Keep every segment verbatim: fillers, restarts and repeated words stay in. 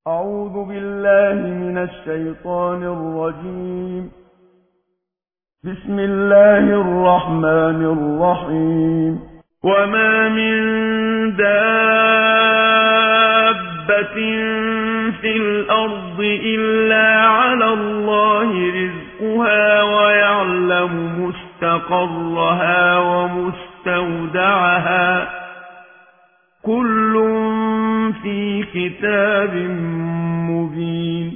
أعوذ بالله من الشيطان الرجيم. بسم الله الرحمن الرحيم. وما من دابة في الأرض إلا على الله رزقها ويعلم مستقرها ومستودعها كل في كتاب مبين.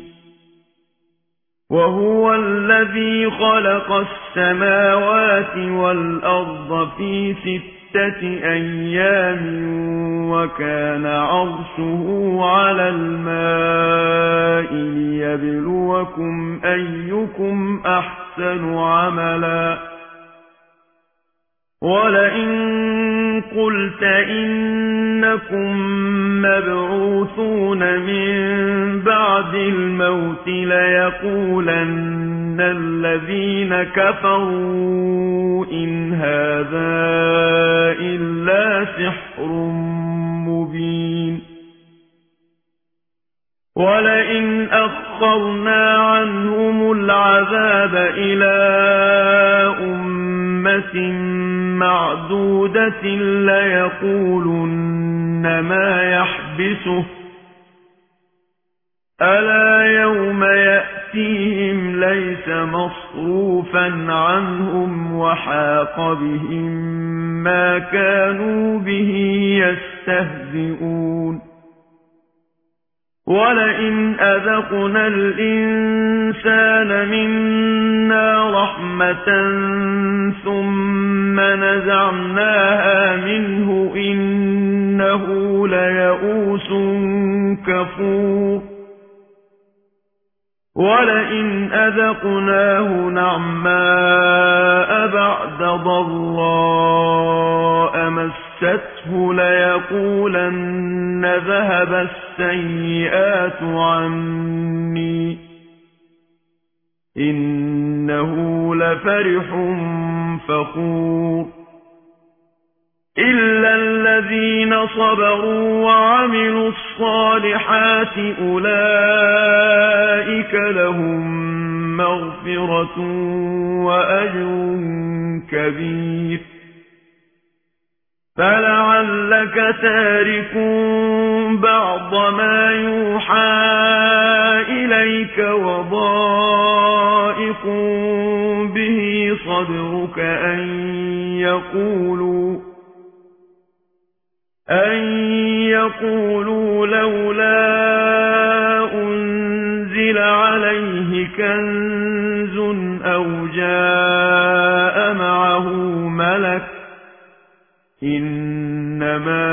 وهو الذي خلق السماوات والأرض في ستة أيام وكان عرشه على الماء ليبلوكم أيكم أحسن عملا. ولئن قلت إنكم مبعوثون من بعد الموت ليقولن الذين كفروا إن هذا إلا سحر مبين. ولئن أخرنا عنهم العذاب إلى أمة معدودة ليقولن ما يحبسه ألا يوم يأتيهم ليس مصروفا عنهم وحاق بهم ما كانوا به يستهزئون. ولئن أذقنا الإنسان منا رحمة ثم نزعناها منه إنه ليئوس كفور. ولئن أذقناه نعماء بعد ضراء مسته ليقولن ذهب السيئات عني إنه لفرح فخور. إلا الذين صبروا وعملوا الصالحات أولئك لهم مغفرة وأجر كبير. فلعلك تارك بعض ما يوحى إليك وضائق به صدرك أن يقولوا أن يقولوا لولا أنزل عليه كنز أو جاء معه ملك إنما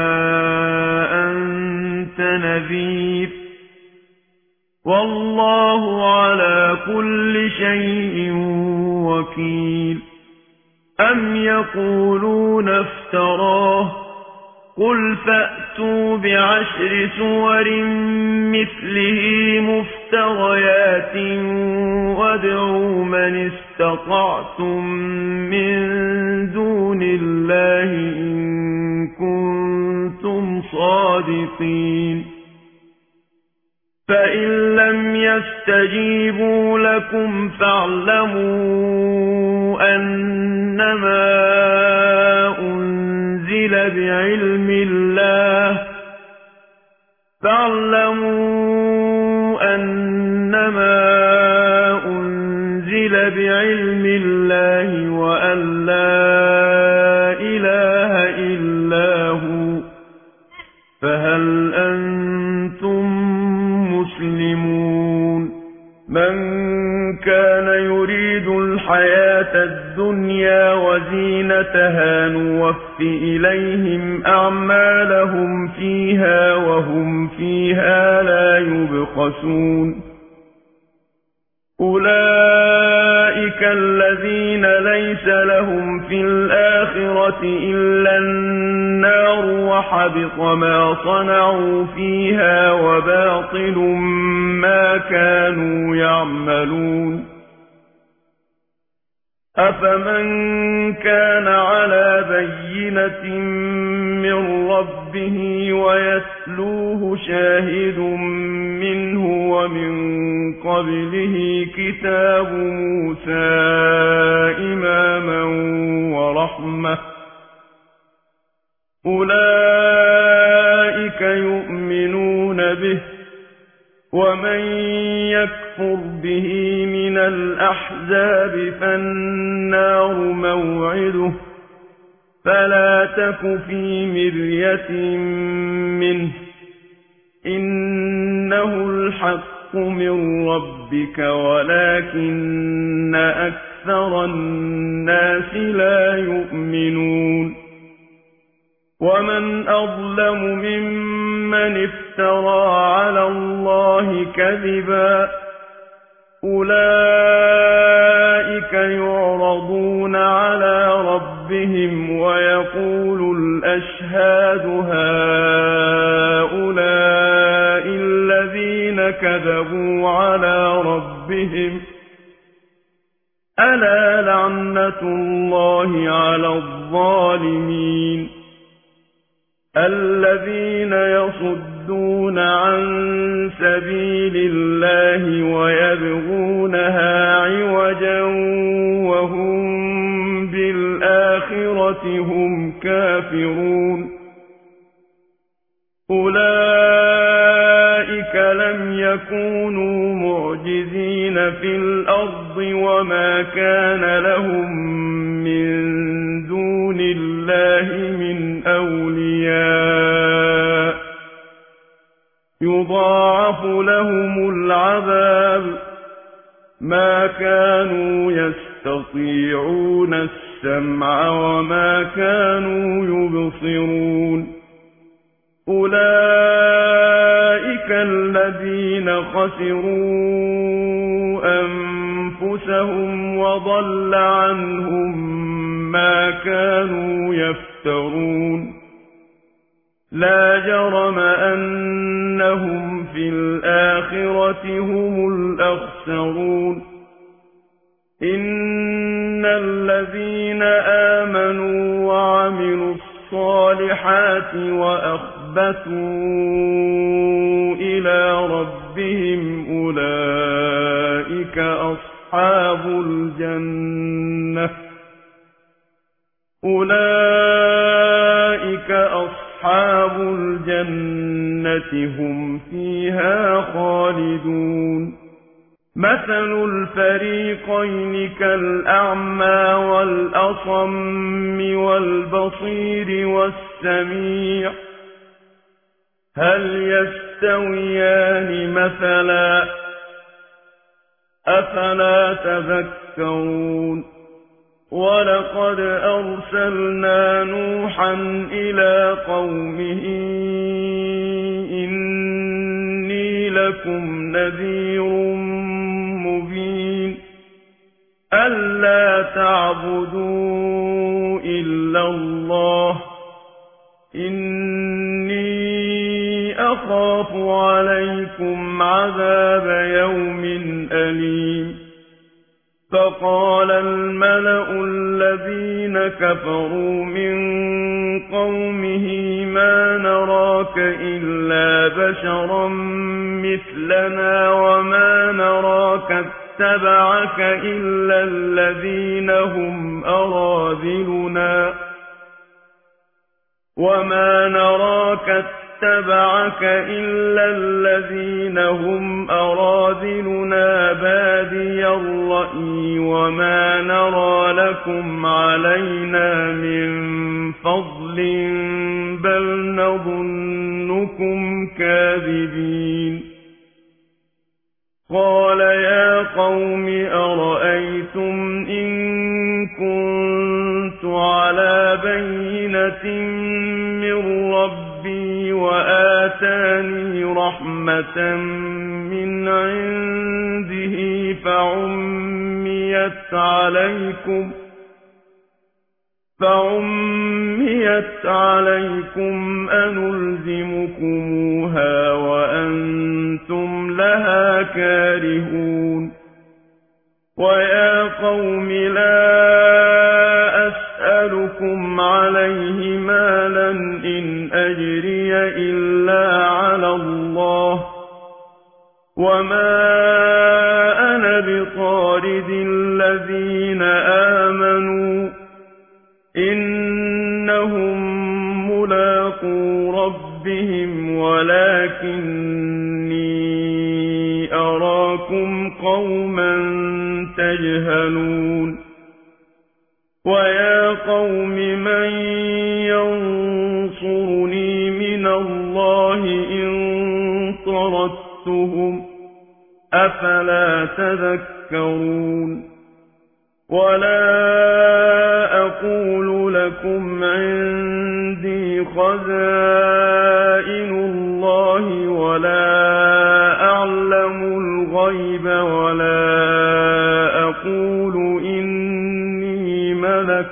أنت نذير والله على كل شيء وكيل. أم يقولون افتراه قل فأتوا بعشر سور مثله مفتريات وادعوا من استطعتم من دون الله إن كنتم صادقين. فإن لم يستجيبوا لكم فاعلموا أنما أنزل بعلم الله فاعلموا أنما أنزل بعلم الله وأن لا إله إلا هو فهل أنتم مسلمون. من كان يريد الحياة الدنيا وزينتها نوف إليهم أعمالهم فيها وهم فيها لا يبخسون. أولئك الذين ليس لهم في الآخرة إلا النار وحبط ما صنعوا فيها وباطل ما كانوا يعملون. أفمن كان على بينة من ربه ويتلوه شاهد منه قبله كتاب موسى إماما ورحمة أولئك يؤمنون به ومن يكفر به من الأحزاب فالنار موعده فلا تك في مرية منه إنه الحق من ربك ولكن أكثر الناس لا يؤمنون ومن أظلم ممن افترى على الله كذبا أولئك يعرضون على ربهم ويقول الأشهاد هؤلاء الذين كذبوا على ربهم ألا لعنة الله على الظالمين الذين يصدون عن سبيل الله ويبغونها عوجا وهم بالآخرة هم كافرون أولئك لم يكونوا معجزين في الأرض وما كان لهم من دون الله من أولياء يضاعف لهم العذاب ما كانوا يستطيعون السمع وما كانوا يبصرون أولئك الذين خسروا أنفسهم وضل عنهم ما كانوا يفترون لا جرم أنهم في الآخرة هم الأخسرون إن الذين آمنوا وعملوا الصالحات وأخبتوا إلى ربهم أولئك أصحاب الجنة أولئك أصحاب الجنة هم فيها خالدون مثل الفريقين كالأعمى والأصم والبصير والسميع هل يستويان مثلا أفلا تذكرون ولقد أرسلنا نوحا إلى قومه إني لكم نذير مبين ألا تعبدوا إلا الله إني أخاف عليكم عذاب يوم أليم فقال الملأ الذين كفروا من قومه ما نراك إلا بشرا مثلنا وما نراك اتبعك إلا الذين هم أراذلنا وما نراك اتبعك إلا الذين هم أراذلنا بادي الرأي وما نرى لكم علينا من فضل بل نظنكم كاذبين قال يا قوم أرأيتم إن كنت على بينة من ربي وآتاني رحمة من عنده فعميت عليكم فعميت عليكم أنلزمكموها وأنتم لها كارهون ويا قوم لا أسألكم عليه مالا إن أجري إلا على الله وما أنا بطارد الذين آمنوا إنهم ملاقو ربهم ولكني أراكم قوما تجهلون ويا قوم من ينصرني من الله إن طردتهم أفلا تذكرون ولا أقول لكم عندي خزائن الله ولا أعلم الغيب ولا أقول إني ملك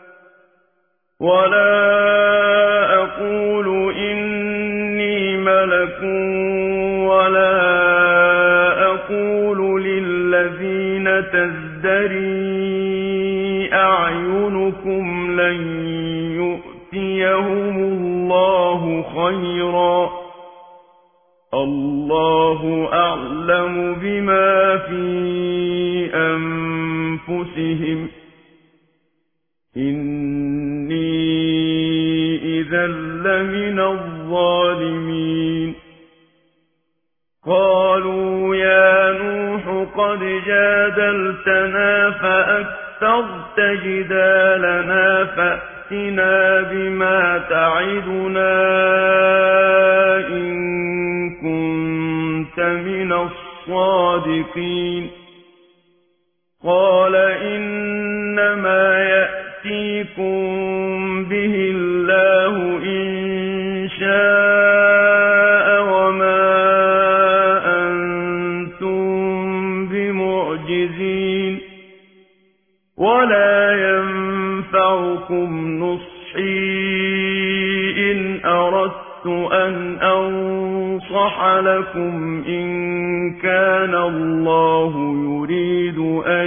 ولا أقول إني ملك ولا أقول للذين تزدري أعينكم لن يؤتيهم الله خيرا الله أعلم بما في أنفسهم إني إذا لمن الظالمين قالوا يا نوح قد جادلتنا فأكثرت جدالنا فأتنا بما تعدنا إن كنت من الصادقين قال إنما يأتيكم به الله إن شاء وما ولا ينفعكم نصحي إن أردت أن أنصح لكم إن كان الله يريد أن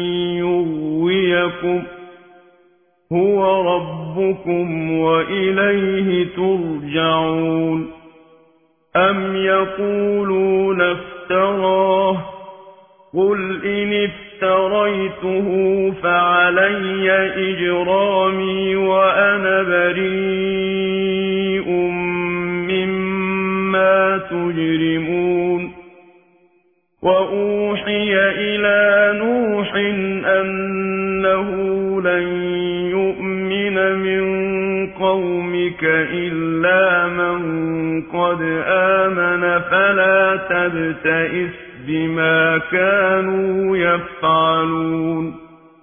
يغويكم هو ربكم وإليه ترجعون أم يقولون افتراه قل إن افتريته فعلي إجرامي وأنا بريء مما تجرمون وأوحي إلى نوح أنه لن يؤمن من قومك إلا من قد آمن فلا تبتئس بما كانوا يفعلون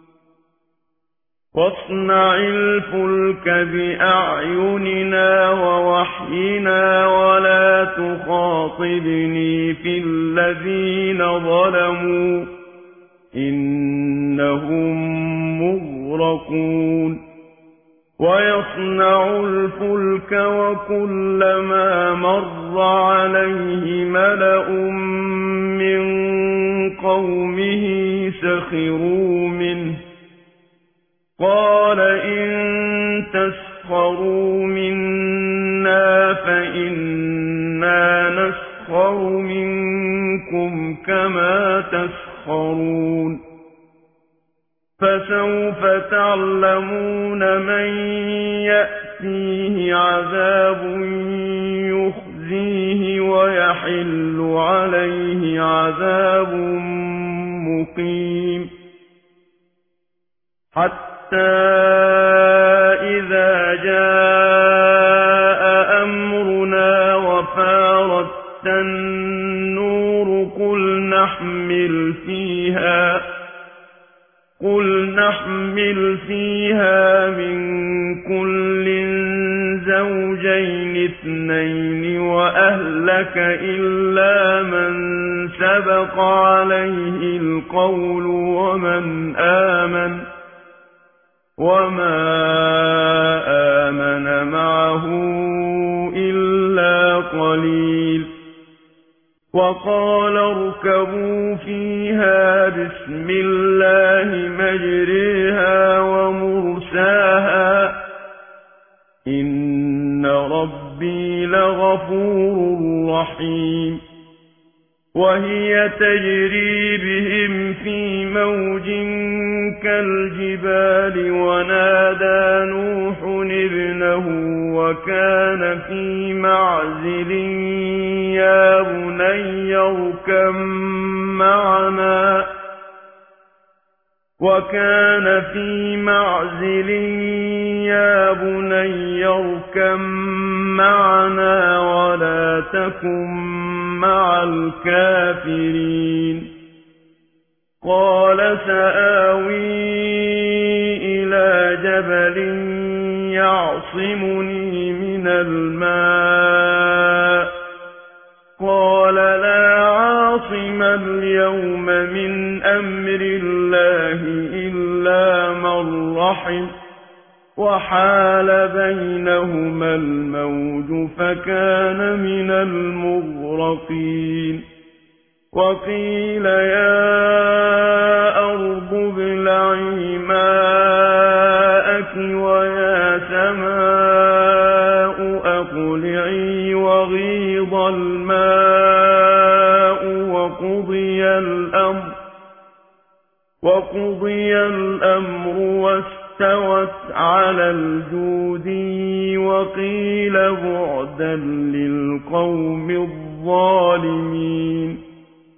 واصنع الفلك بأعيننا ووحينا ولا تخاطبني في الذين ظلموا إنهم مغرقون ويصنع الفلك وكلما مر عليه ملأ من قومه سخروا منه قال إن تسخروا منا فإنا نسخر منكم كما تسخرون فسوف تعلمون من يأتيه عذاب يخزيه ويحل عليه عذاب مقيم حتى إذا جاء أمرنا وفارت النور قل نحمل فيها قل نحمل فيها من كل زوجين اثنين وأهلك إلا من سبق عليه القول ومن آمن وما آمن معه إلا قليل وقال اركبوا فيها بسم الله مجريها ومرساها إن ربي لغفور رحيم وهي تجري بهم في موج كالجبال ونادى نوح ابنه وكان في معزل يا بني اركب معنا وكان في معزل يا بني اركب معنا ولا تكن مع الكافرين قال سآوي إلى جبل يعصمني من الماء قال لا عاصم اليوم من أمر الله إلا من رحم وحال بينهما الموج فكان من المغرقين وقيل يا أرض ابلعي ماءك ويا سماء أقلعي وغيض الماء وقضي الأمر وقضي الأمر واستوت على الجودي وقيل بعدا للقوم الظالمين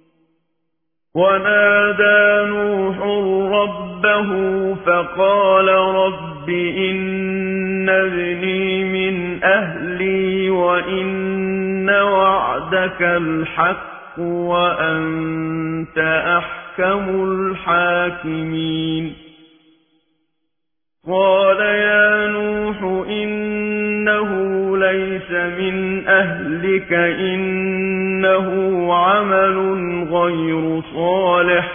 ونادى نوح ربه فقال رب إن ابني من أهلي وإن وعدك الحق وأنت أحكم الحاكمين قال يا نوح إنه ليس من أهلك إنه عمل غير صالح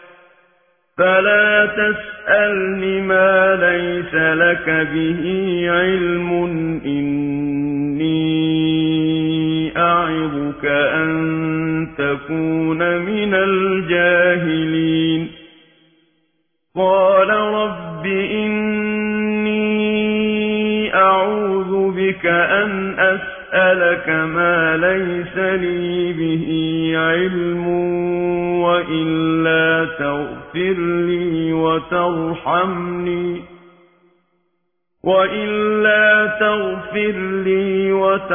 فلا تسألني ما ليس لك به علم إني أعظك أن تكون من الجاهلين قال رب إني أعوذ بك أن أسألك ما ليس لي به علم وإلا تغفر لي وترحمني وإلا تغفر لي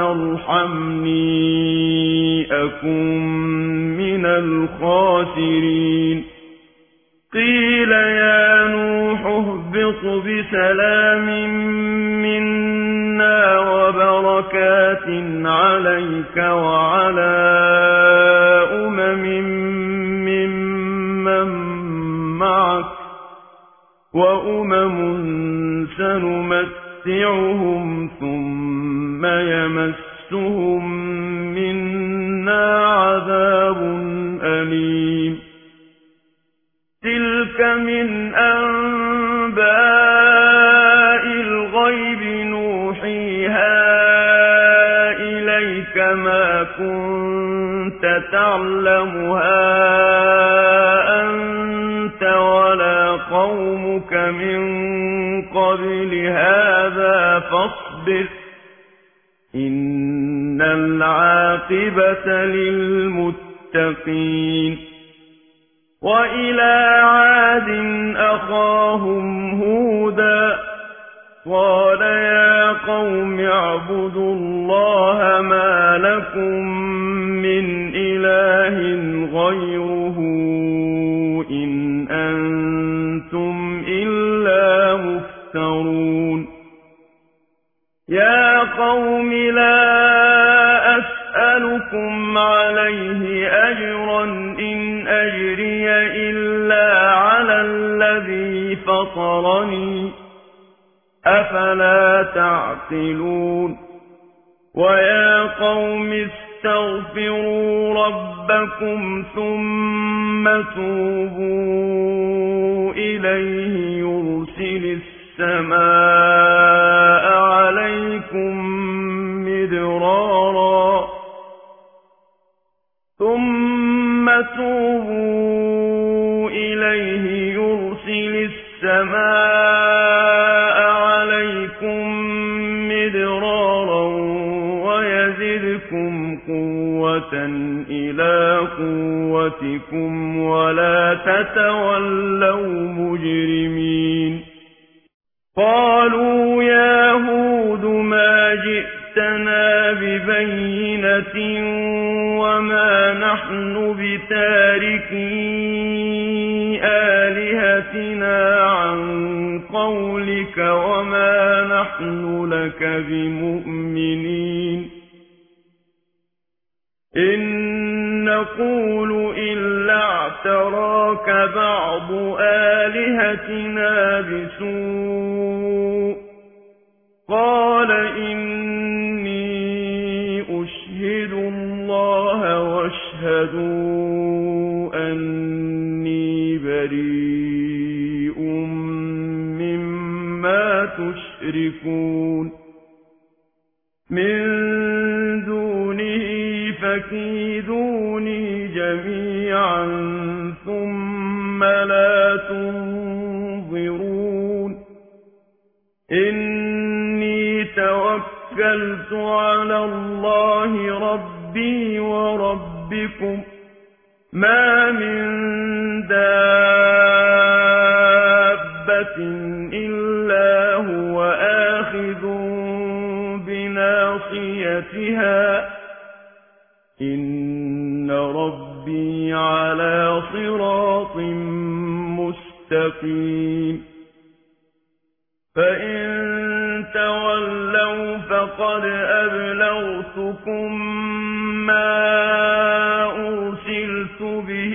وترحمني أكن من الخاسرين قيل يا نوح اهبط بسلام منا وبركات عليك وعلى أمم ممن معك وأمم سنمتعهم ثم يمسهم منا عذاب أليم تلك من أنباء الغيب نوحيها إليك ما كنت تعلمها أنت ولا قومك من قبل هذا فاصبر إن العاقبة للمتقين وإلى عاد أخاهم هودا قال يا قوم اعبدوا الله ما لكم من إله غيره إن أنتم إلا مفترون يا قوم لا أسألكم عليه أجرا إن أجري إلا على الذي فطرني أفلا تعقلون ويا قوم استغفروا ربكم ثم توبوا إليه يرسل السماء عليكم مدرارا ثم توبوا إليه يرسل السماء عليكم مدرارا ويزدكم قوة قوة إلى قوتكم ولا تتولوا مجرمين قالوا يا هود ما جئتنا ببينة وما نحن بتاركي آلهتنا عن قولك وما نحن لك بمؤمنين إن نقول إلا اعتراك بعض آلهتنا بسوء قال إني أشهد الله واشهدوا أني بريء مما تشركون من دونه فكيدوني جميعا ثم لا تنظرون إني توكلت على الله ربي وربكم ما من دابة إلا هو آخذ بناصيتها إن ربي على صراط مستقيم فإن تولوا فقد أبلغتكم ما أرسلت به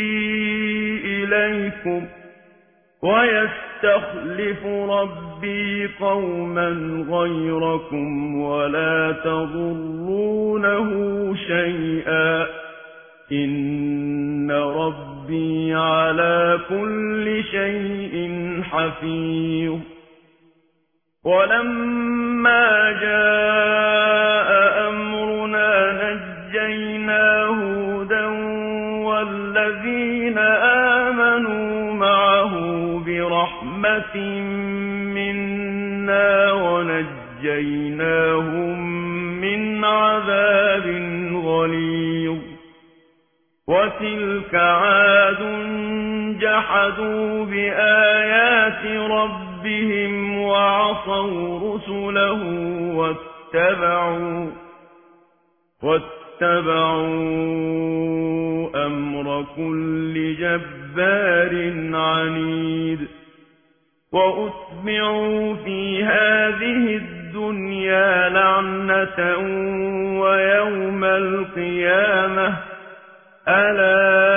إليكم ويستخلف ربي قوما غيركم ولا تضرونه شيئا إن ربي على كل شيء حفيظ ولما جاء أمرنا نجينا هودا والذين آمنوا معه برحمة منا ونجيناهم من عذاب غليظ وتلك عاد جحدوا بآيات ربهم وعصوا رسله واتبعوا واتبعوا أمر كل جبار عنيد وأتبعوا في هذه الدنيا لعنة ويوم القيامة ألا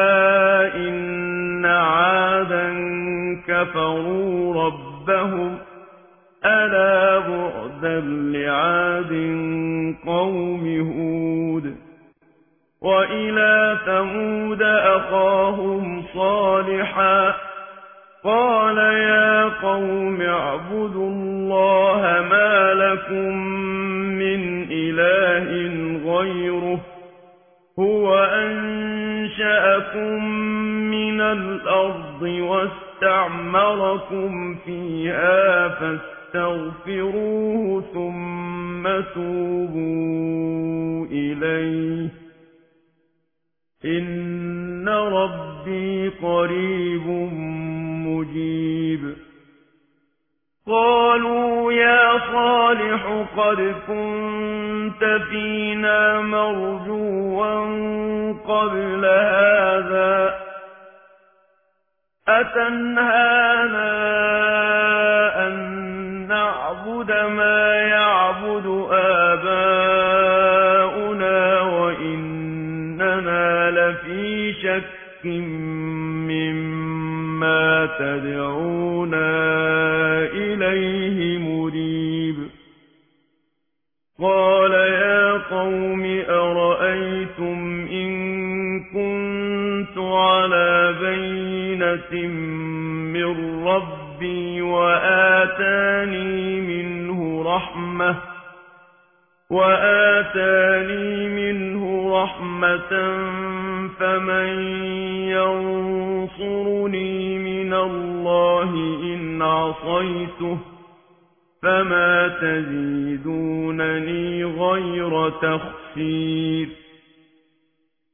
إن عادا كفروا ربهم ألا بعدا لعاد قوم هود وإلى ثمود أخاهم صالحا قال يا قوم اعبدوا الله ما لكم من إله غيره هو أنشأكم من الأرض واستعمركم فيها فاستغفروه ثم توبوا إليه إن ربي قريب مجيب قالوا يا صالح قد كنت فينا مرجوا قبل هذا أتنهانا أن نعبد ما يعبد آباؤنا وإننا لفي شك مما تدعونا إليه مريب قال يا قوم أرأيتم إن كنت على بينة من ربي وآتاني منه رحمة وآتاني منه رحمة فمن ينصرني من الله إن عصيته فما تزيدونني غير تخسير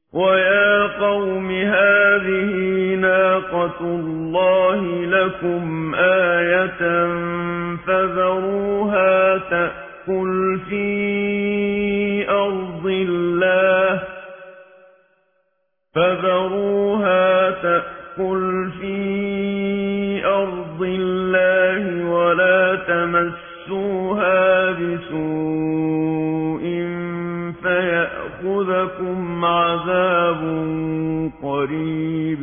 ويا قوم هذه ناقة الله لكم آية فذروها تأكل في أرض الله فذروها تأكل في أرض الله ولا تمسوها بسوء فيأخذكم عذاب قريب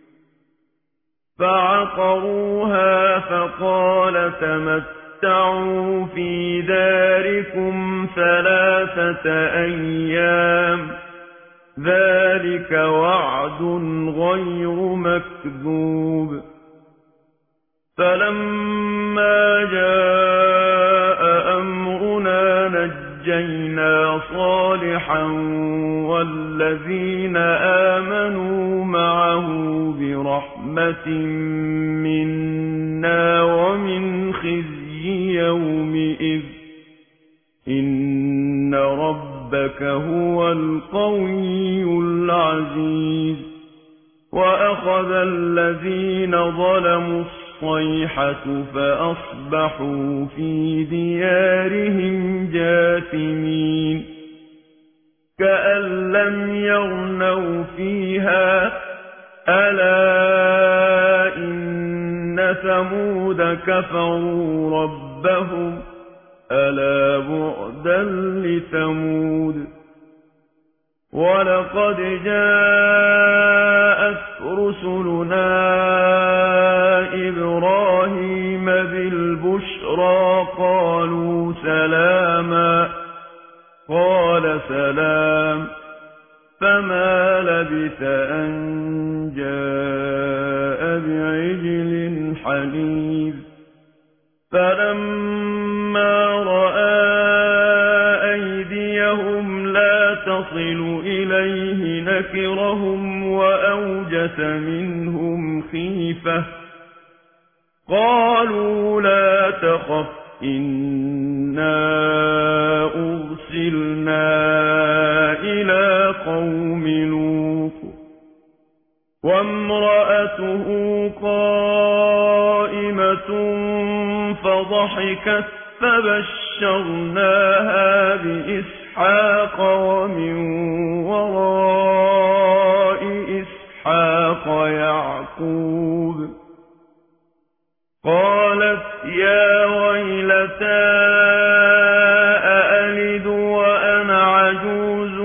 فعقروها فقال تمتعوا في داركم ثلاثة أيام ذلك وعد غير مكذوب فلما جاء أمرنا نجينا صالحا والذين آمنوا معه برحمة منا ومن خزي يومئذ إن ربك هو القوي العزيز وأخذ الذين ظلموا الصيحة فأصبحوا في ديارهم جاثمين كأن لم يغنوا فيها ألا إن ثمود كفروا ربهم ألا بعدا لثمود ولقد جاءت رسلنا إبراهيم بالبشرى قالوا سلاما قال سلام فما لبث أن جاء بعجل حنيذ فلما رأى أيديهم لا تصل إليه نكرهم وأوجس منهم خيفة قالوا لا تخف إنا أرسلنا إلى قوم لوط وامرأته قائمة فضحكت فبشرناها بإسحاق ومن وراء إسحاق يعقوب قالت يا ويلتى أألد وأنا عجوز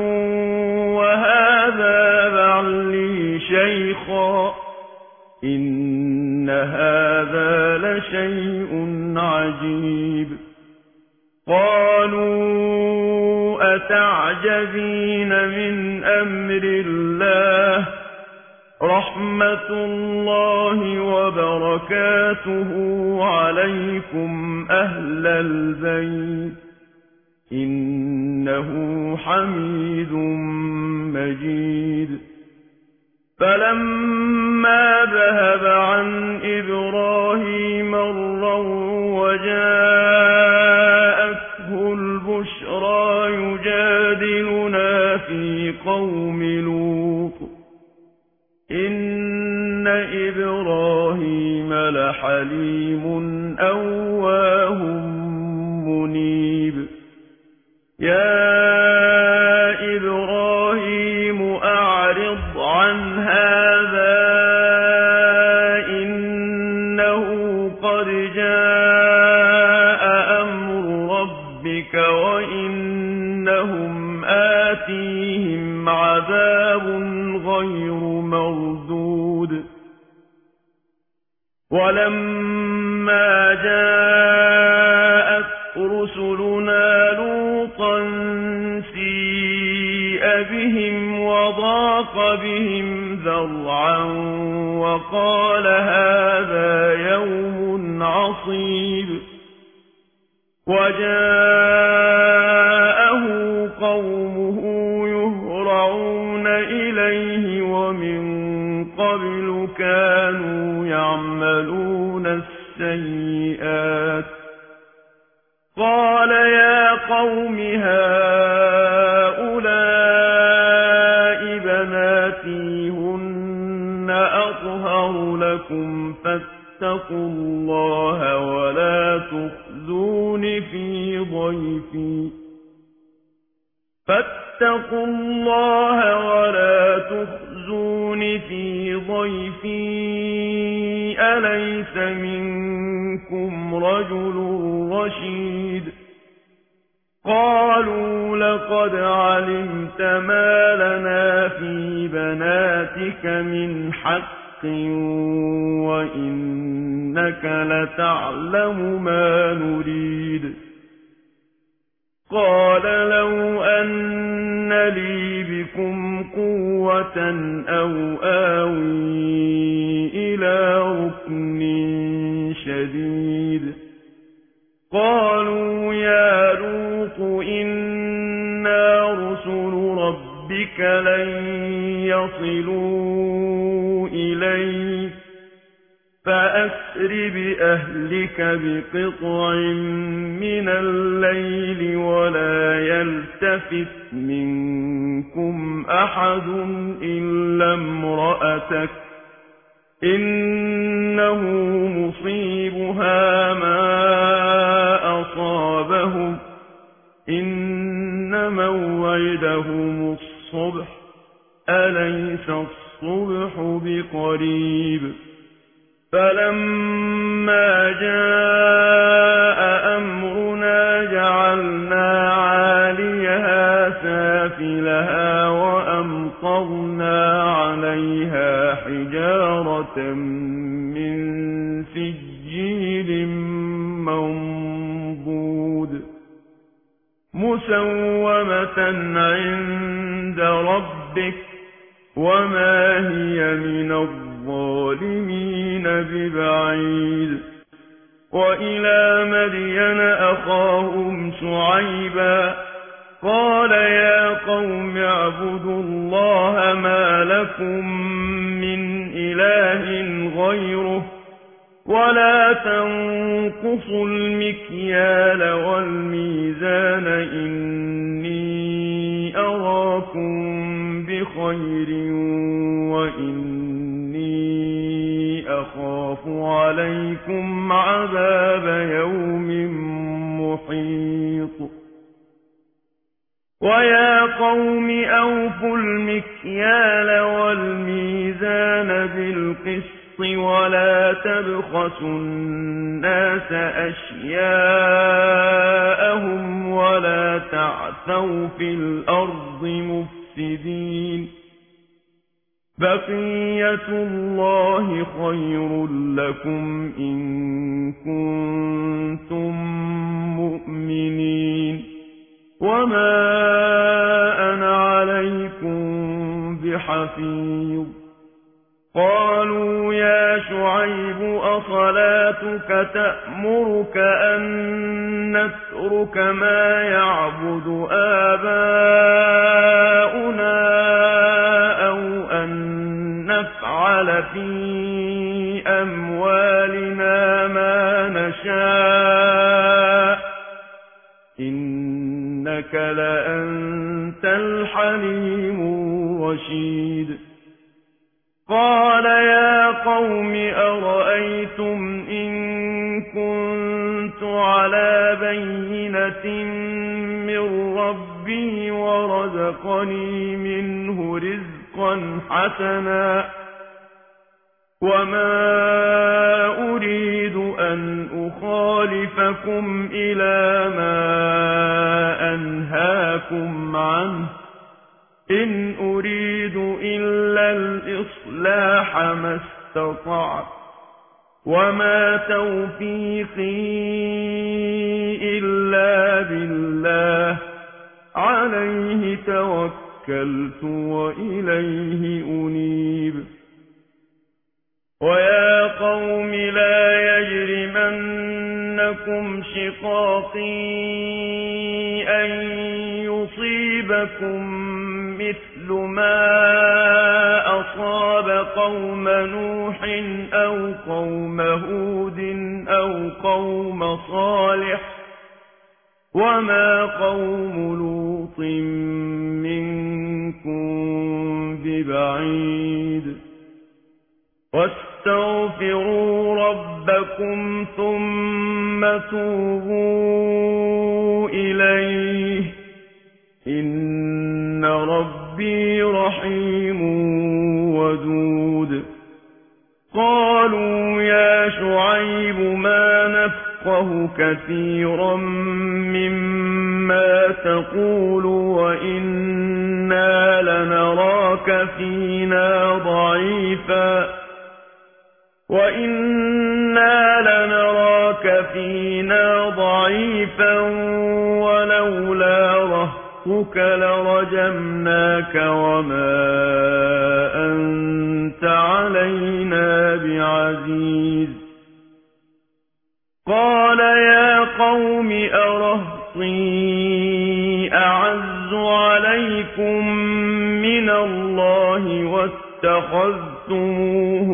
وهذا بعلي شيخا إن هذا لشيء عجيب قالوا أتعجبين من أمر الله رحمة الله وبركاته عليكم أهل البيت إنه حميد مجيد فلما ذهب عن إبراهيم الروع وجاءته البشرى يجادلنا في قوم لوط إن إبراهيم لحليم أواه منيب يا إبراهيم أعرض عن هذا إنه قد جاء أمر ربك وإنهم آتيهم عذاب غير مردود ولما جاءت رسلنا لوطا سيء بهم وضاق بهم ذرعا وقال هذا يوم عصيب وجاءه قومه يهرعون إليه ومن قبل كانوا يعملون السيئات قال يا قوم هؤلاء اللاتي أطهر لكم فاتقوا الله ولا تخزون في ضيفي فاتقوا الله ولا تخزون في ضيفي أليس منكم رجل رشيد قالوا لقد علمت ما لنا في بناتك من حق وإنك لتعلم ما نريد قال لو أن لي بكم قوة أو آوي إلى ركن شديد قالوا يا لوط إنا رسل ربك لن يصلوا إليك فأسر بأهلك بقطع من الليل ولا يلتفت منكم أحد إلا امرأتك إنه مصيبها ما أصابهم إن موعدهم الصبح أليس الصبح بقريب فلما جاء أمرنا جعلنا عاليها سافلها وأمطرنا عليها حجارة من سجيل منضود مسومة عند ربك وما هي من الظالمين ببعيد وإلى مدين أخاهم شعيبا قال يا قوم اعبدوا الله ما لكم من إله غيره ولا تنقصوا المكيال والميزان إني أراكم بخير وإني أخاف عليكم عذاب يوم محيط ويا قوم أوفوا المكيال والميزان بالقسط ولا تبخسوا الناس أشياءهم ولا تعثوا في الأرض مفسدين بقية الله خير لكم إن كنتم مؤمنين وما أنا عليكم بحفيظ قالوا يا شعيب أصلاتك تأمرك أن نترك ما يعبد آباؤنا أو أن نفعل في أموالنا ما نشاء إنك لأنت الحليم الرشيد قال يا قوم أرأيتم إن كنت على بينة من ربي ورزقني منه رزقا حسنا وما أريد أن أخالفكم إلى ما أنهاكم عنه إن أريد إلا الإصلاح ما استطعت وما توفيقي إلا بالله عليه توكلت وإليه أنيب ويا قوم لا يجرمنكم شقاقي أن يصيبكم مثل ما أصاب قوم نوح أو قوم هود أو قوم صالح وما قوم لوط منكم ببعيد واستغفروا ربكم ثم توبوا إليه إن ربي رحيم ودود قالوا يا شعيب ما نفقه كثيرا مما تقول وإنا لنراك فينا ضعيفا وإنا لنراك فينا ضعيفا ولولا رهطك لرجمناك وما أنت علينا بعزيز قال يا قوم أرهطي أعز عليكم من الله واتخذتموه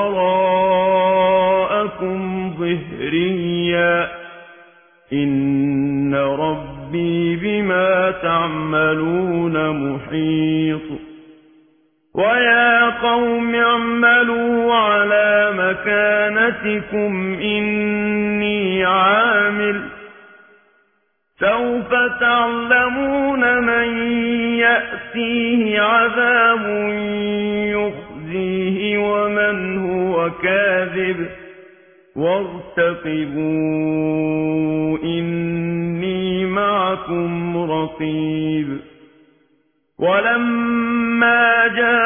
وراءكم ظهريا إن ربي بما تعملون محيط ويا قوم اعملوا على مكانتكم إني عامل سوف تعلمون من يأتيه عذاب يخزيه ومن هو كاذب وارتقبوا إني معكم رقيب ولما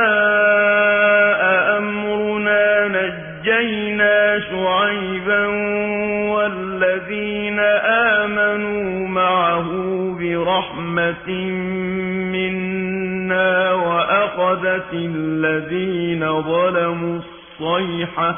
جاء أمرنا نجينا شعيبا والذين آمنوا معه برحمة منا وأخذت الذين ظلموا الصيحة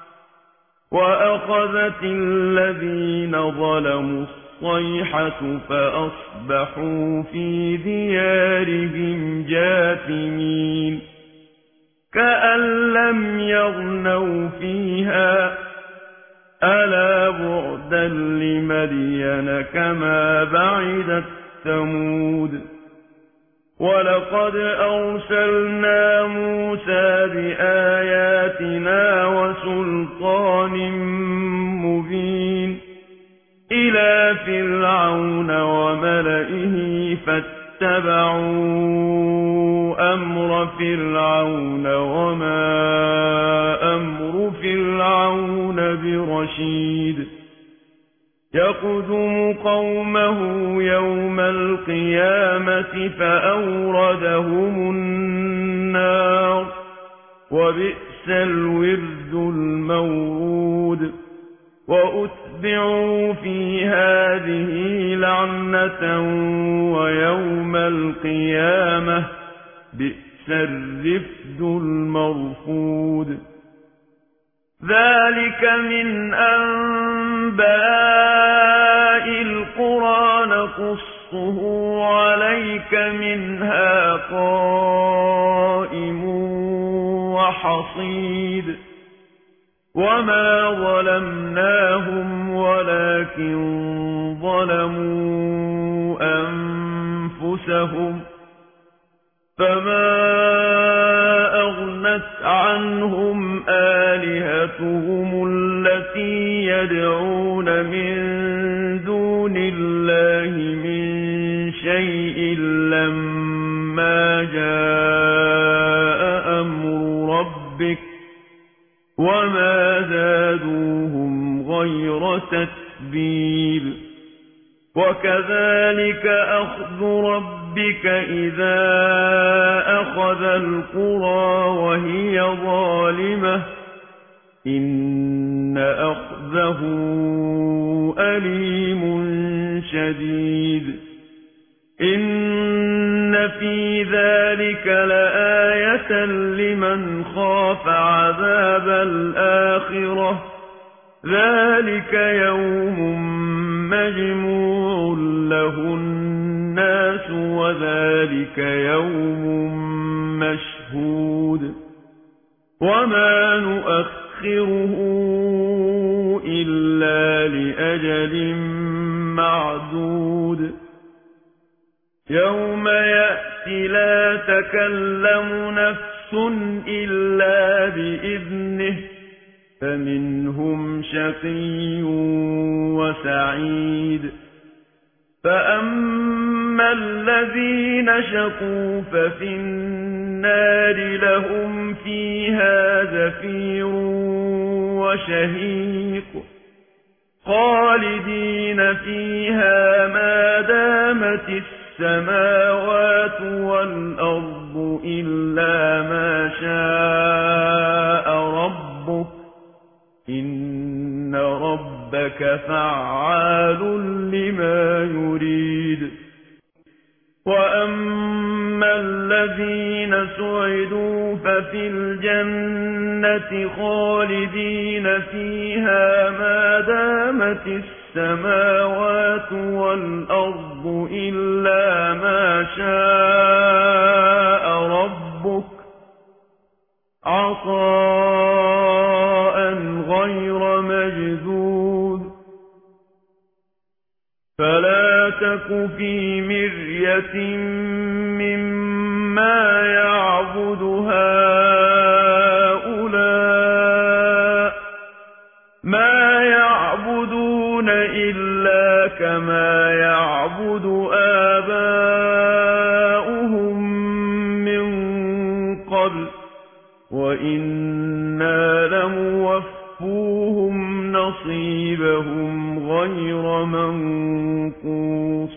وأخذت الذين ظلموا الصيحة فأصبحوا في ديارهم جاثمين كأن لم يغنوا فيها ألا بعدا لمدين كما بعدت ثمود ولقد أرسلنا موسى بآياتنا وسلطان مبين إلى فرعون وملئه فاتبعوا أمر فرعون وما أمر فرعون برشيد يقدم قومه يوم القيامة فأوردهم النار وبئس الورد المورود وأتبعوا في هذه لعنة ويوم القيامة بئس الرفد المرفود ذلك من أنباء القرى نقصه عليك منها قائم وحصيد وما ظلمناهم ولكن ظلموا أنفسهم فما أغنت عنهم آلهتهم التي يدعون من دون الله من شيء لما جاء أمر ربك وما زادوهم غير تتبيب وكذلك أخذ ربك إذا أخذ القرى وهي ظالمة إن أخذه أليم شديد إن في ذلك لآية لمن خاف عذاب الآخرة ذلك يوم مجموع له الناس وذلك يوم مشهود وما نؤخره إلا لأجل معدود يوم يأتي لا تكلم نفس إلا بإذنه فمنهم شقي وسعيد فأما الذين شقوا ففي النار لهم فيها زفير وشهيق خالدين فيها ما دامت السماوات والأرض إلا ما شاء ربك إن ربك فعال لما يريد وأما الذين سعدوا ففي الجنة خالدين فيها ما دامت السماوات والأرض إلا ما شاء ربك عطاء غير مجذوذ فلا تك في مرية مما يعبد هؤلاء ما يعبدون إلا كما يعبد آباؤهم من قبل وإنا لموفوهم نصيبهم غير منقوص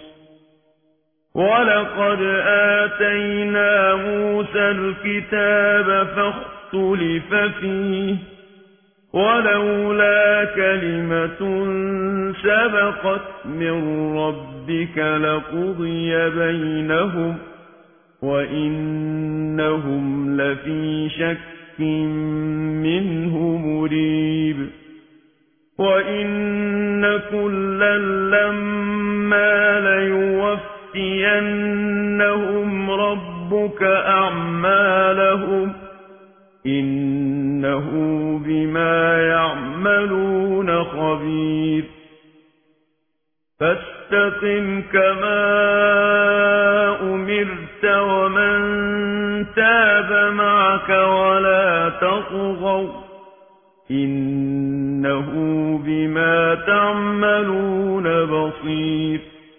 ولقد آتينا موسى الكتاب فاختلف فيه ولولا كلمة سبقت من ربك لقضي بينهم وإنهم لفي شك منه مريب وإن كلا لما ليوفينهم ربك أعمالهم إنه بما يعملون خبير فاستقم كما أمرت ومن تاب معك ولا تطغوا إنه بما تعملون بصير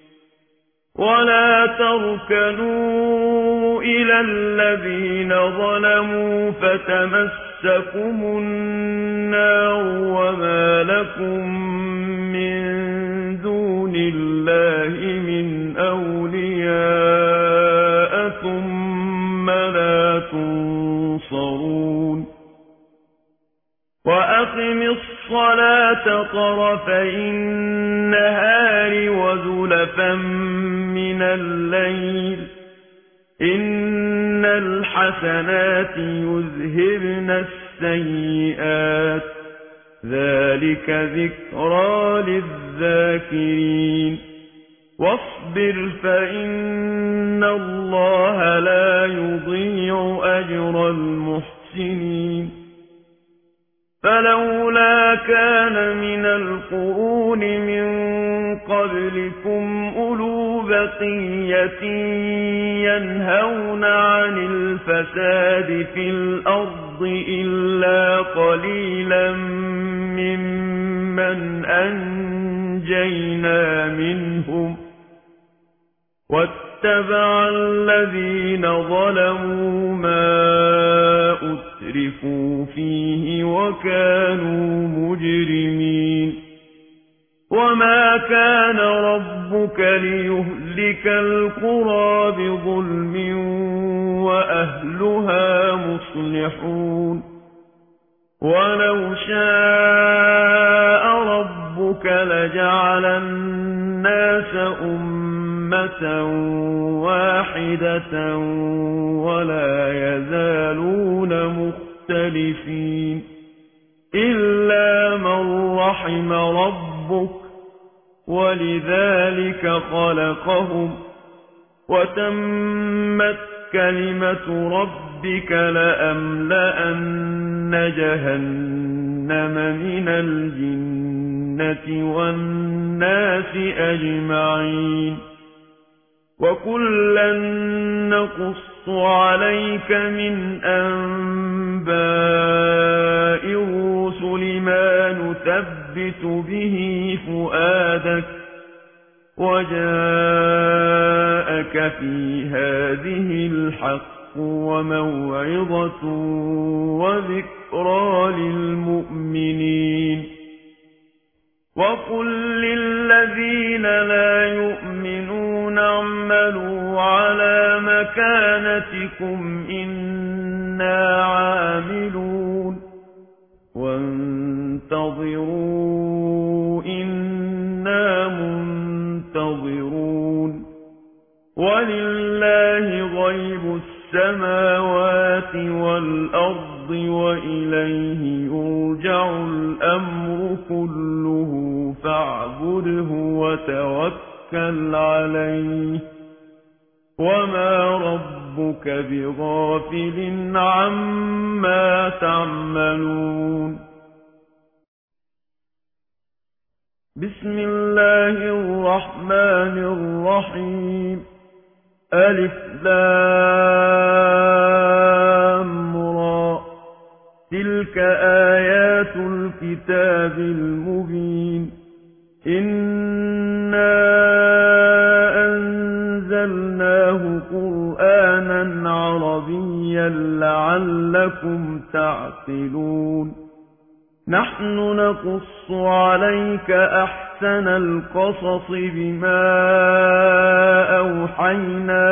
ولا تركنوا إلى الذين ظلموا فتمسكم النار وما لكم من دون الله من أولياء ثم لا تنصرون وأقم الصلاة طرفي النهار وزلفا من الليل إن الحسنات يذهبن السيئات ذلك ذكرى للذاكرين واصبر فإن الله لا يضيع أجر المحسنين فلولا كان من القرون من قبلكم أولو بقية ينهون عن الفساد في الأرض إلا قليلا ممن أنجينا منهم واتبع الذين ظلموا ما أترفوا فيه وكانوا مجرمين وما كان ربك ليهلك القرى بظلم وأهلها مصلحون ولو شاء ربك لجعل الناس أمة واحدة ولا يزالون مختلفين إلا من رحم ربك ولذلك خلقهم وتمت كلمة ربك لأملأن جهنم من الجنة والناس أجمعين وكلا نقص عليك من أنباء الرسل ما نثبت به فؤادك وجاءك في هذه الحق وموعظة وذكرى للمؤمنين وقل للذين لا يؤمنون اعملوا على مكانتكم إنا عاملون وانتظروا إنا منتظرون ولله غيب السماوات والأرض وإليه يرجع الأمر كله فاعبده وتوكل عليه وما ربك بغافل عما تعملون بسم الله الرحمن الرحيم ألف لام را تلك آيات الكتاب المبين إنا أنزلناه قرآنا عربيا لعلكم تعقلون نحن نقص عليك أحسن القصص بما أوحينا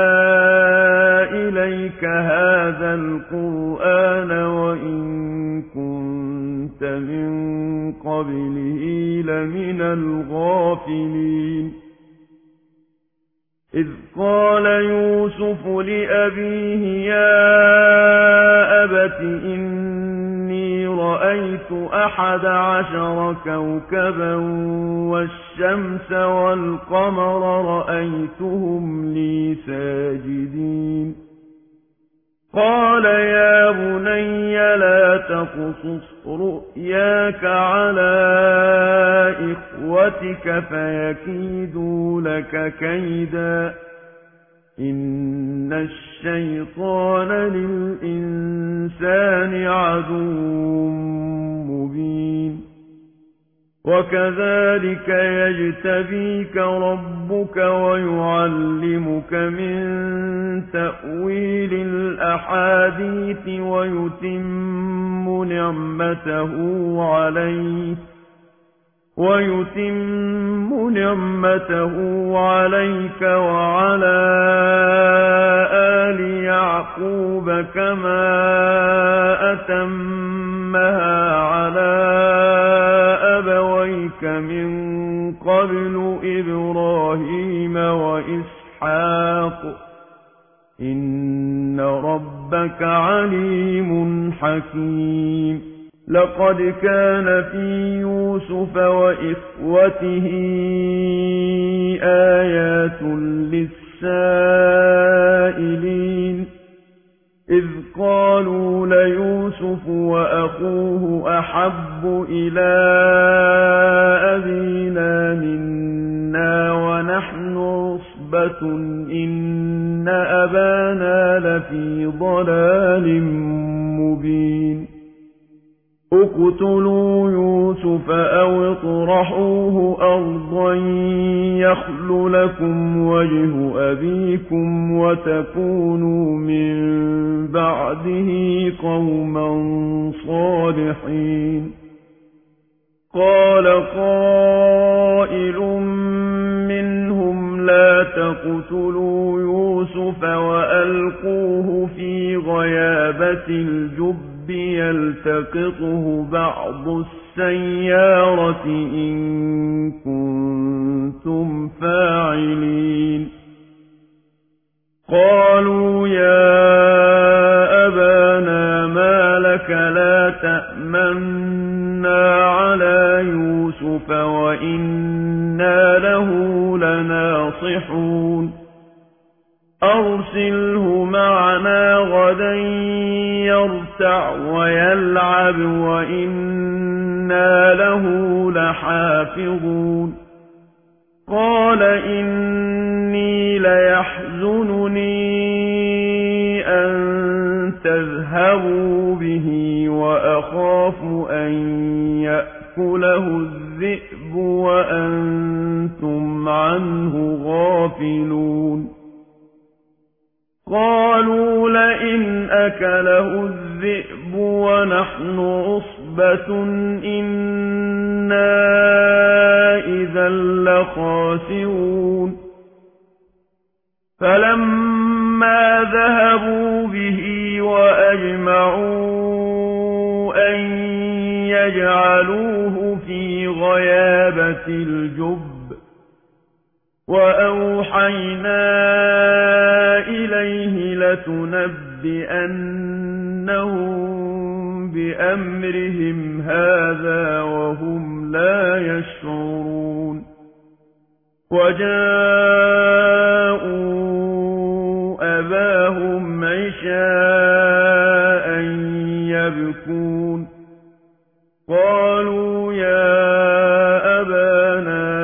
إليك هذا القرآن وإن كنت من قبله لمن الغافلين إذ قال يوسف لأبيه يا أبت إني رأيت أحد عشر كوكبا والشمس والقمر رأيتهم لي ساجدين قال يا بني لا تقصص رؤياك على إخوتك فيكيدوا لك كيدا إن الشيطان للإنسان عدو مبين وكذلك يجتبيك ربك ويعلمك من تأويل الأحاديث ويتم نعمته عليك ويتم نعمته عليك وعلى آل يعقوب كما أتمها على أبويك من قبل إبراهيم وإسحاق إن ربك عليم حكيم لقد كان في يوسف وإخوته آيات للسائلين إذ قالوا ليوسف وأخوه أحب إلى أبينا منا ونحن عصبة إن أبانا لفي ضلال مبين اقتلوا يوسف أو اطرحوه أرضا يخل لكم وجه أبيكم وتكونوا من بعده قوما صالحين قال قائل منهم لا تقتلوا يوسف وألقوه في غيابة الجب يلتقطه بعض السيارة إن كنتم فاعلين قالوا يا أبانا ما لك لا تأمنا على يوسف وإنا له لناصحون أرسله معنا غدا يرتع ويلعب وإنا له لحافظون قال إني ليحزنني أن تذهبوا به وأخاف أن يأكله الذئب وأنتم عنه غافلون قالوا لئن أكله الذئب ونحن عصبة إنا إذا لخاسرون فلما ذهبوا به وأجمعوا أن يجعلوه في غيابة الجب وأوحينا إليه لتنبئنهم بأمرهم هذا وهم لا يشعرون وجاءوا أباهم عشاء يبكون قالوا يا أبانا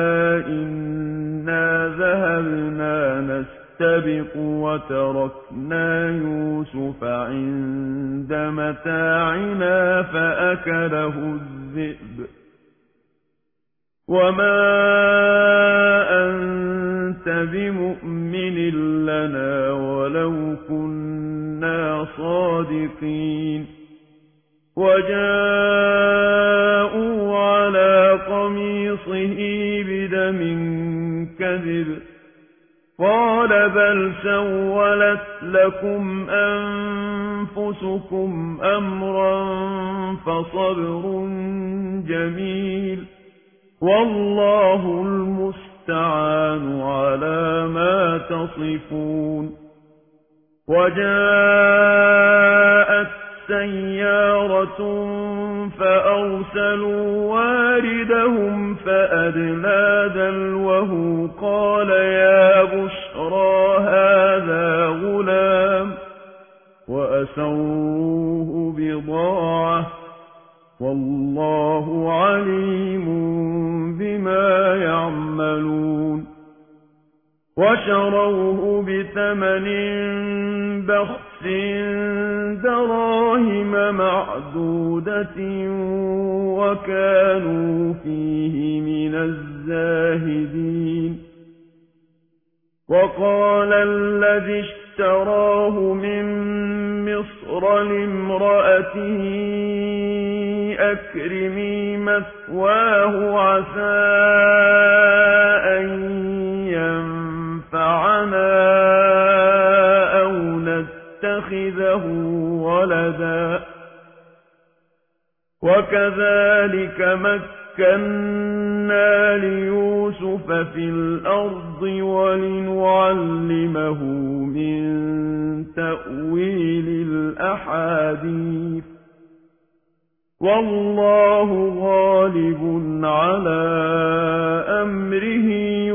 إنا ذهبنا نستبق وتركنا يوسف عند متاعنا فأكله الذئب وما أنت بمؤمن لنا ولو كنا صادقين وجاءوا على قميصه بدم كذب قال بل سولت لكم أنفسكم أمرا فصبر جميل والله المستعان على ما تصفون وجاءت سيارة فأرسلوا واردهم فأدلى دلوه قال يا بشرى هذا غلام وأسروه بضاعة والله عليم بما يعملون وشروه بثمن بخس دراهم معدودة وكانوا فيه من الزاهدين وقال الذي اشتراه من مصر لامرأته أكرمي مثواه عسى أن ينفعنا أو نتخذه ولدا وكذلك مكنا ليوسف في الأرض ولنعلمه من تأويل الأحاديث والله غالب على أمره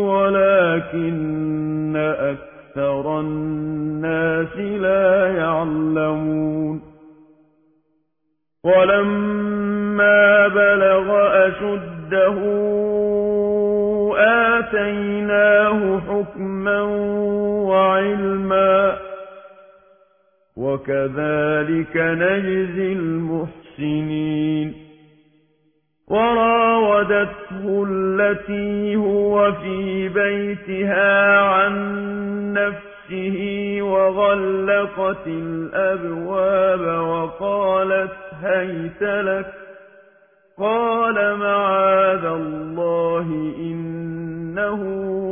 ولكن أكثر الناس لا يعلمون ولما بلغ أشده آتيناه حكما وعلما وكذلك نجزي المحسنين وراودته التي هو في بيتها عن نفسه وغلقت الأبواب وقالت هيت لك قال معاذ الله إنه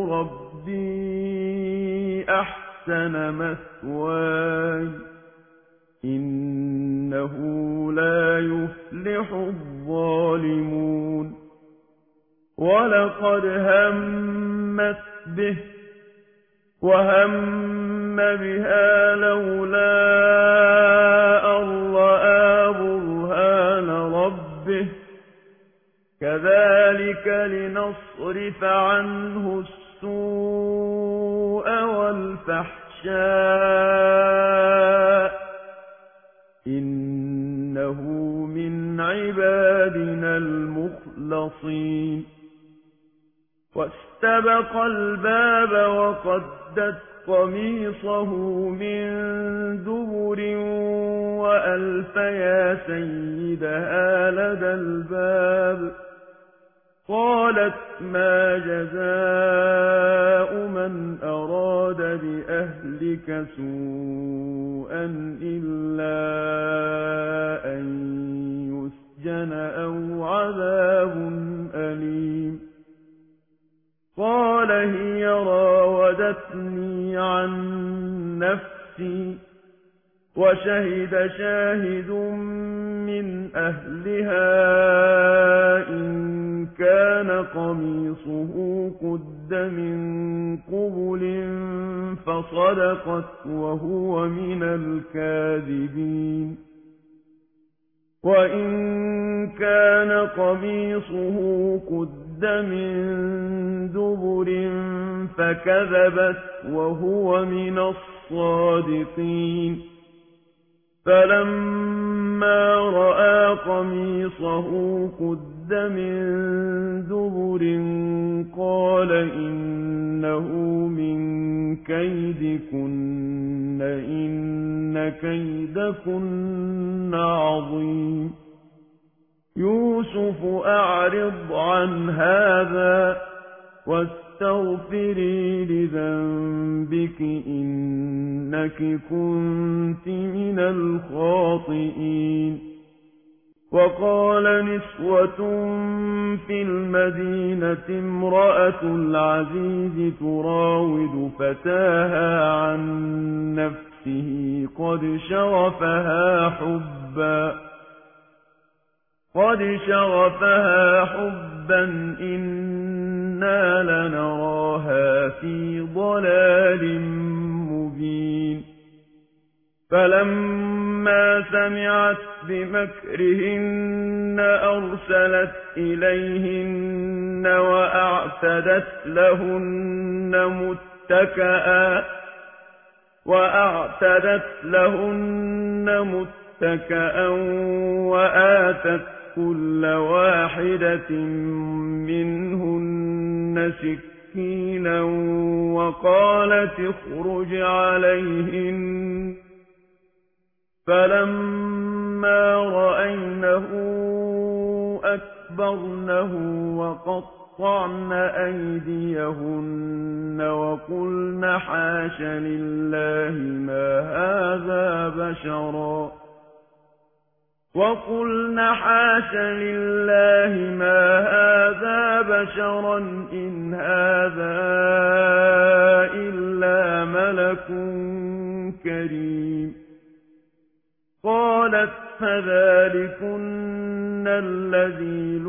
ربي أحسن مثواي إنه لا يفلح الظالمون ولقد همت به وهم بها لولا أن رأى برهان ربه كذلك لنصرف عنه السوء والفحشاء إنه من عبادنا المخلصين واستبق الباب وقدت قميصه من دبر وألف يا سيدها لدى الباب قالت ما جزاء من أراد بأهلك سوءا إلا أن يسجن أو عذاب أليم قال هي راودتني عن نفسي وشهد شاهد من أهلها إن كان قميصه قد من قبل فصدقت وهو من الكاذبين وإن كان قميصه قد من دبر فكذبت وهو من الصادقين فلما رأى قميصه قد من دبر قال إنه من كيدكن إن كيدكن عظيم يوسف أعرض عن هذا واستغفري لذنبك إنك كنت من الخاطئين وقال نسوة في المدينة امرأة العزيز تراود فتاها عن نفسه قد شغفها حبا قد شغفها حبا إنا لنراها في ضلال مبين فلما سمعت بمكرهن أرسلت إليهن وأعتدت لهن متكئا وأعتدت لهن متكئا وآتت كل واحدة منهن سكينا وقالت اخرج عليهن فلما رأينه أكبرنه وقطعن أيديهن وقلن حاش لله ما هذا بشرا وقلن حاش لله ما هذا بشرا إن هذا إلا ملك كريم قالت فذلكن الذي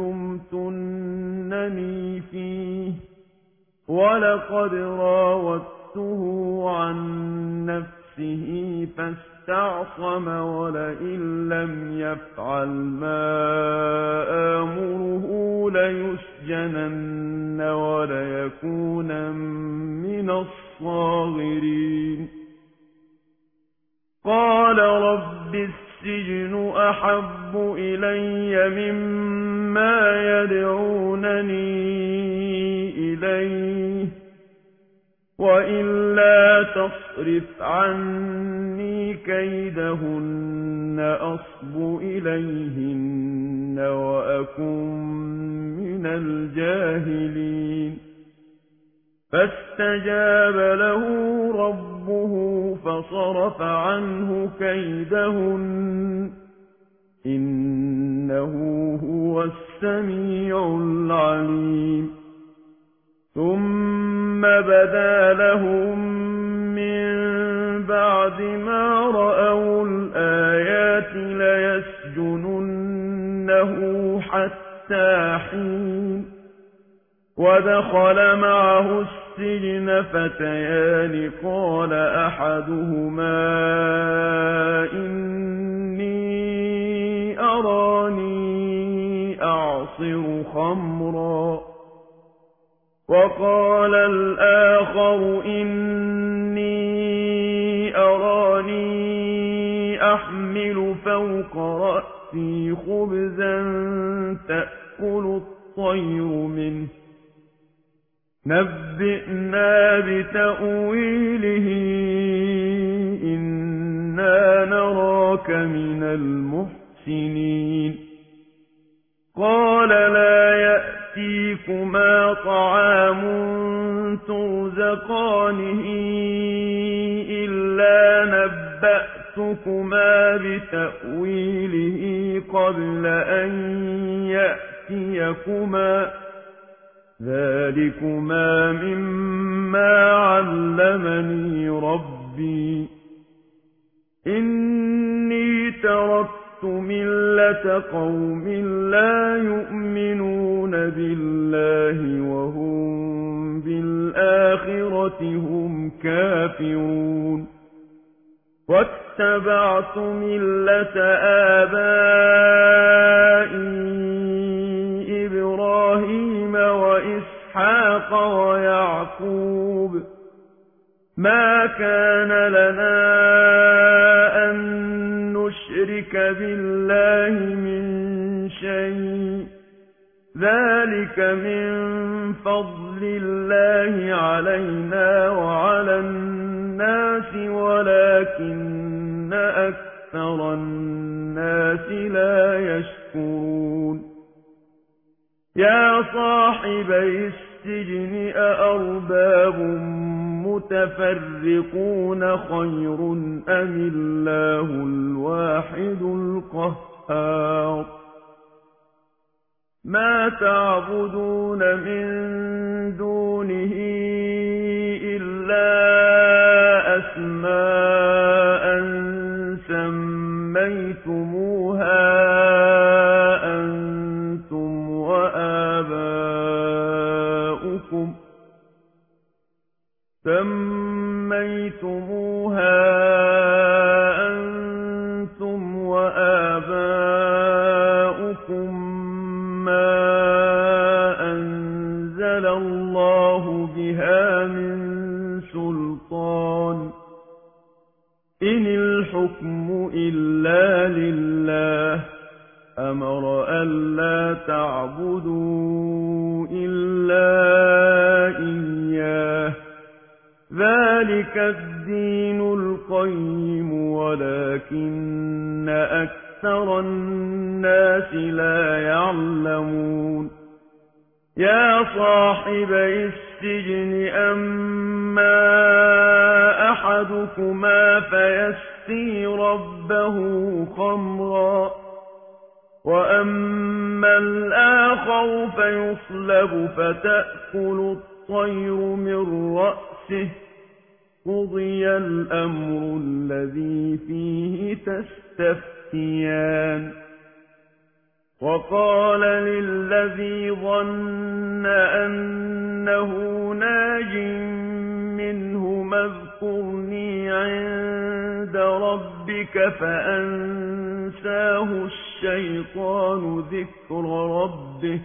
لمتنني فيه ولقد راودته عن نفسه فاستعصم ولئن لم يفعل ما آمره ليسجنن وليكون من الصاغرين قال رب السجن أحب إلي مما يدعونني إليه وإلا تصرف عني كيدهن أصب إليهن وأكن من الجاهلين فاستجاب له ربه فصرف عنه كيدهن إنه هو السميع العليم ثم بدا لهم من بعد ما رأوا الآيات ليسجننه حتى حين ودخل معه السجن فتيان قال أحدهما إني أراني أعصر خمرا وقال الآخر إني أراني أحمل فوق رأسي خبزا تأكل الطير منه نبئنا بتأويله إنا نراك من المحسنين قال لا يأتيكما طعام ترزقانه إلا نبأتكما بتأويله قبل أن يأتيكما ذلكما مما علمني ربي إني تركت ملة قوم لا يؤمنون بالله وهم بالآخرة هم كافرون واتبعت ملة آبائي إبراهيم وإسحاق ويعقوب ما كان لنا أن نشرك بالله من شيء ذلك من فضل الله علينا وعلى الناس ولكن أكثر الناس لا يشكرون يا صاحبي السجن أأرباب متفرقون خير أم الله الواحد القهار ما تعبدون من دونه إلا أسماء سميتموها أنتم وآباؤكم سميتموها أنتم وآباؤكم ما أنزل الله بها من سلطان إن الحكم إلا لله أمر ألا تعبدوا إلا إياه ذلك الدين القيم ولكن أكثر الناس لا يعلمون يا صاحبي السجن أما أحدكما فيسقي ربه خمرا وأما الآخر فيصلب فتأكل الطير من رأسه قضي الأمر الذي فيه تستفتيان وقال للذي ظن أنه ناج منهما اذكرني عند ربك فأنساه الشيطان ذكر ربه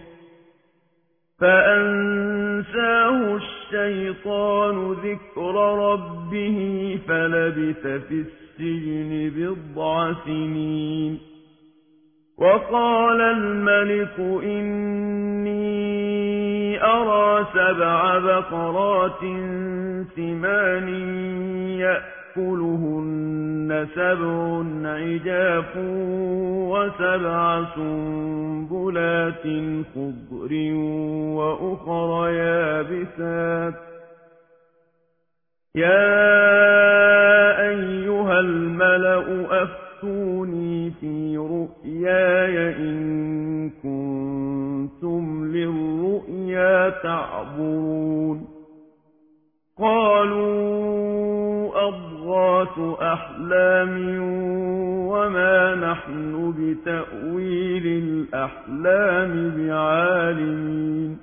فأنساه الشيطان ذكر ربه فلبث في السجن بضع سنين وقال الملك إني أرى سبع بقرات سمان يأكلهن سبع عجاف وسبع سنبلات خضر وأخر يابسات يا أيها الملأ أفتوني في رؤياي إن كنتم للرؤيا تعبرون قالوا أضغاث أحلام وما نحن بتأويل الأحلام بعالمين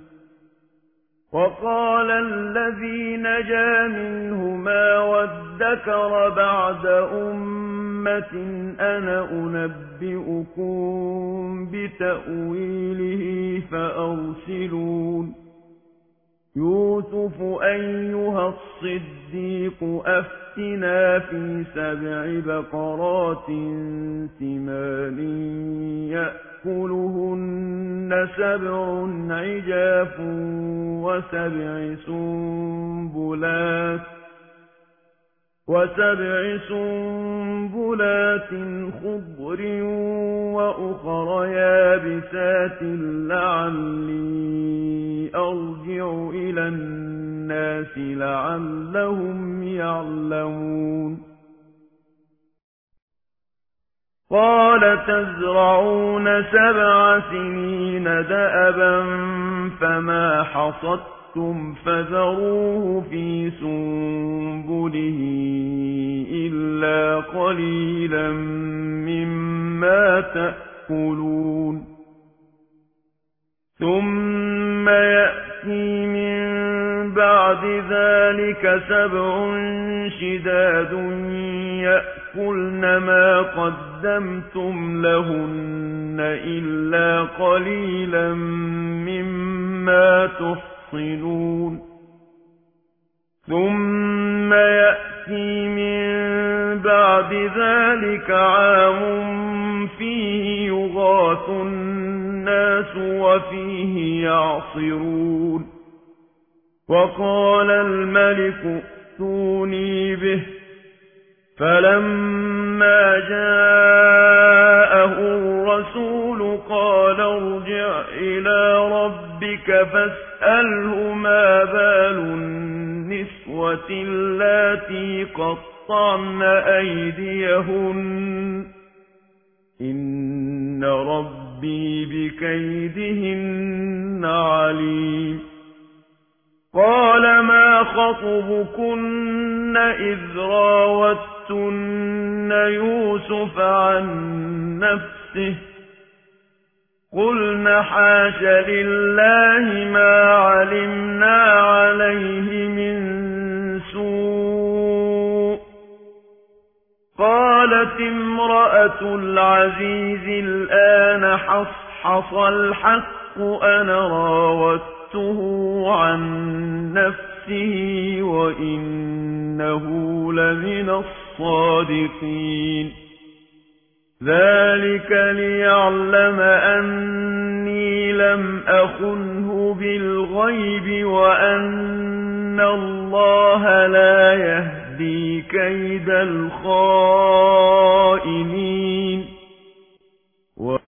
وقال الذي نجا منهما وادكر بعد أمة أنا أنبئكم بتأويله فأرسلون يوسف أيها الصديق أفتنا في سبع بقرات سمان يأكلهن سبع عجاف وسبع سنبلات وسبع سنبلات خضر وأخر يابسات لعلي أرجع إلى الناس لعلهم يعلمون قال تزرعون سبع سنين دأبا فما حصدتم فذروه في سنبله إلا قليلا مما تأكلون ثم يأتي من بعد ذلك سبع شداد يأكلن ما قدمتم لهن إلا قليلا مما تحصنون ثم يأتي من بعد ذلك عام فيه يغاث الناس وفيه يعصرون وقال الملك ائتوني به فلما جاءه الرسول قال ارجع إلى ربك فاسأله ما بال النسوة اللاتي قطعن أيديهن إن ربي بكيدهن عليم قال ما خطبكن إذ راوتن يوسف عن نفسه قلن حاش لله ما علمنا عليه من سوء قالت امرأة العزيز الآن حصحص الحق أنا راودته عن نفسه وإنه لمن الصادقين ذلك ليعلم أني لم أخنه بالغيب وأن الله لا يهدي كيد الخائنين